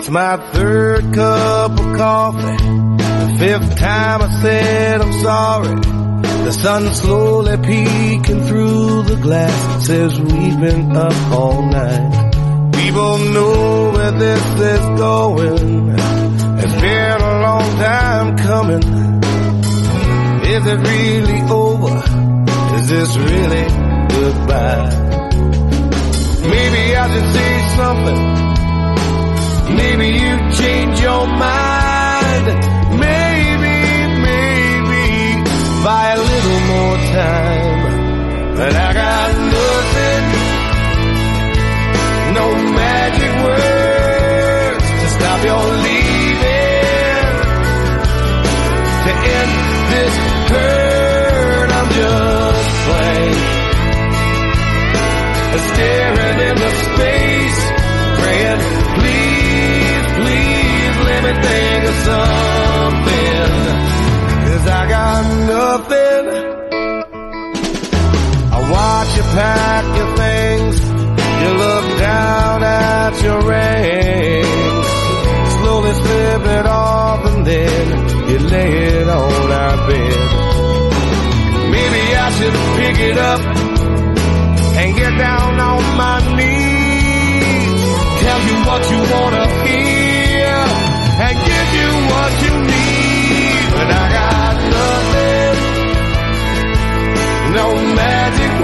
It's my third cup of coffee, the fifth time I said I'm sorry. The sun's slowly peeking through the glass. It says we've been up all night. People know where this is going. It's been a long time coming. Is it really over? Is this really goodbye? Maybe I should say something. Maybe you change your mind. Maybe buy a little more time. But I got nothing, no magic words to stop your leaving, to end this hurt. I'm just plain staring into space, praying, please, please let me think of something, 'cause I got nothing. I watch you pack your things, you look down at your ring, slowly slip it off and then you lay it on our bed. Maybe I should pick it up and get down on my knees, tell you what you wanna hear and give you what you need. But I got nothing, no magic